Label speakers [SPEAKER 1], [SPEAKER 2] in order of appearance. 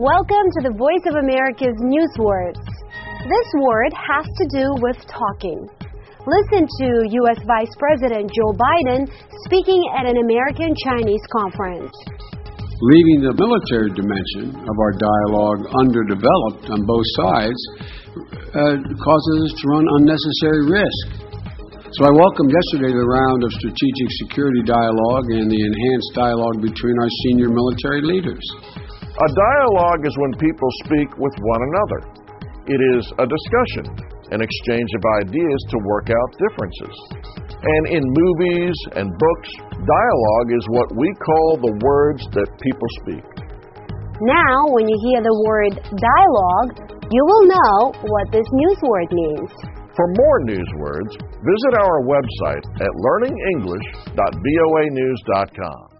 [SPEAKER 1] Welcome to the Voice of America's News Words. This word has to do with talking. Listen to U.S. Vice President Joe Biden speaking at an American-Chinese conference.
[SPEAKER 2] Leaving the military dimension of our dialogue underdeveloped on both sides causes us to run unnecessary risk. So I welcomed yesterday the round of strategic security dialogue and the enhanced dialogue between our senior military leaders.
[SPEAKER 3] A dialogue is when people speak with one another. It is a discussion, an exchange of ideas to work out differences. And in movies and books, dialogue is what we call the words that people speak.
[SPEAKER 1] Now, when you hear the word dialogue, you will know what this news word means.
[SPEAKER 3] For more news words, visit our website at learningenglish.voanews.com.